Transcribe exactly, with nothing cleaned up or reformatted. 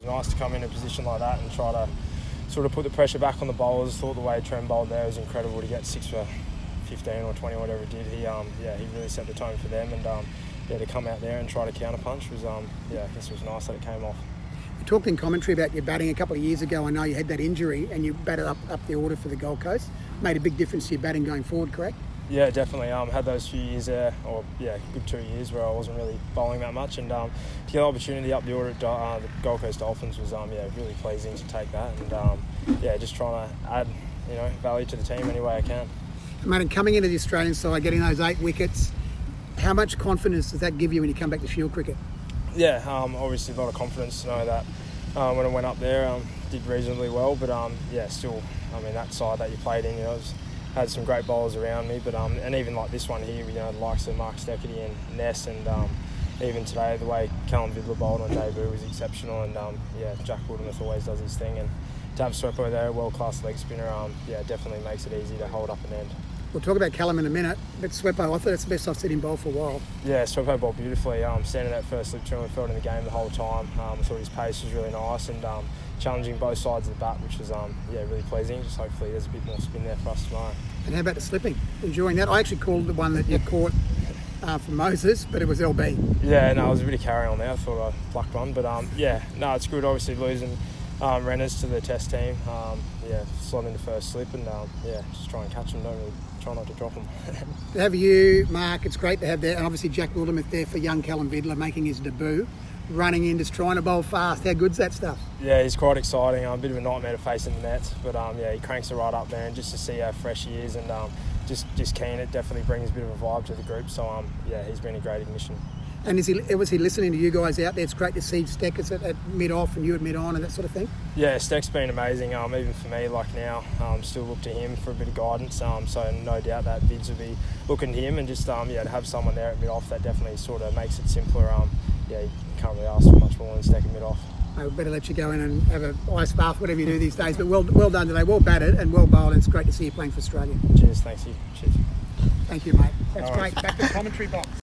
Nice to come in a position like that and try to sort of put the pressure back on the bowlers. Thought the way Trent bowled there was incredible to get six for fifteen or twenty, whatever it did. He, um, yeah, he really set the tone for them, and um, yeah, to come out there and try to counterpunch was, um, yeah, I guess it was nice that it came off. You talked in commentary about your batting a couple of years ago. I know you had that injury and you batted up, up the order for the Gold Coast. Made a big difference to your batting going forward, correct? Yeah, definitely. Um, had those few years there, or yeah, good two years where I wasn't really bowling that much, and um, to get the opportunity up the order at uh, the Gold Coast Dolphins was um, yeah, really pleasing to take that, and um, yeah, just trying to add, you know, value to the team any way I can. Mate, and coming into the Australian side, getting those eight wickets, how much confidence does that give you when you come back to Shield cricket? Yeah, um, obviously a lot of confidence to know that um, when I went up there, um, did reasonably well, but um, yeah, still, I mean, that side that you played in, you know, it was, had some great bowlers around me, but um, and even like this one here, you know, the likes of Mark Steckity and Ness, and um, even today, the way Callum Vidler bowled on debut was exceptional, and um, yeah, Jack Woodruff always does his thing, and to have Sweppo there, a world-class leg spinner, um, yeah, definitely makes it easy to hold up an end. We'll talk about Callum in a minute, but Sweppo, I thought that's the best I've seen him bowl for a while. Yeah, Sweppo bowled beautifully. Um, standing that first slip to him, felt in the game the whole time. Um, I thought his pace was really nice, and um, challenging both sides of the bat, which was um, yeah, really pleasing. Just hopefully there's a bit more spin there for us tomorrow. And how about the slipping? Enjoying that? I actually called the one that you caught uh, from Moses, but it was L B. Yeah, no, it was a bit of carry on there. I thought I plucked one, but um, yeah, no, it's good. Obviously losing um, Renners to the Test team. Um, yeah, slot in the first slip, and um, yeah, just try and catch them. Don't really try not to drop them. To have you, Mark, it's great to have there, and obviously Jack Wildermuth there for young Callum Vidler making his debut. Running in, just trying to bowl fast. How good's that stuff? Yeah, he's quite exciting. Um, a bit of a nightmare to face in the nets, but um, yeah, he cranks it right up there, and just to see how fresh he is, and um, just just keen, it definitely brings a bit of a vibe to the group. So um, yeah, he's been a great ignition. And is he was he listening to you guys out there? It's great to see Steckers at, at mid off and you at mid on and that sort of thing. Yeah, Steck's been amazing. Um, even for me, like now, um, still look to him for a bit of guidance. Um, so no doubt that Vids will be looking to him, and just um, yeah, to have someone there at mid off, that definitely sort of makes it simpler. Um, yeah, you can't really ask for much more than Steck at mid off. I better let you go in and have an ice bath, whatever you do these days. But well, well done today. Well batted and well bowled. And it's great to see you playing for Australia. Cheers, thanks you. Cheers. Thank you, mate. That's All great. right. Back to the commentary box.